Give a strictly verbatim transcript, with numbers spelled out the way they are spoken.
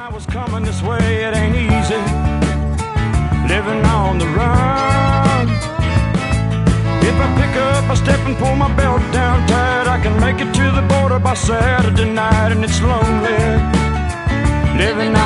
I was coming this way, it ain't easy living on the run. If I pick up my step and pull my belt down tight, I can make it to the border by Saturday night. And it's lonely living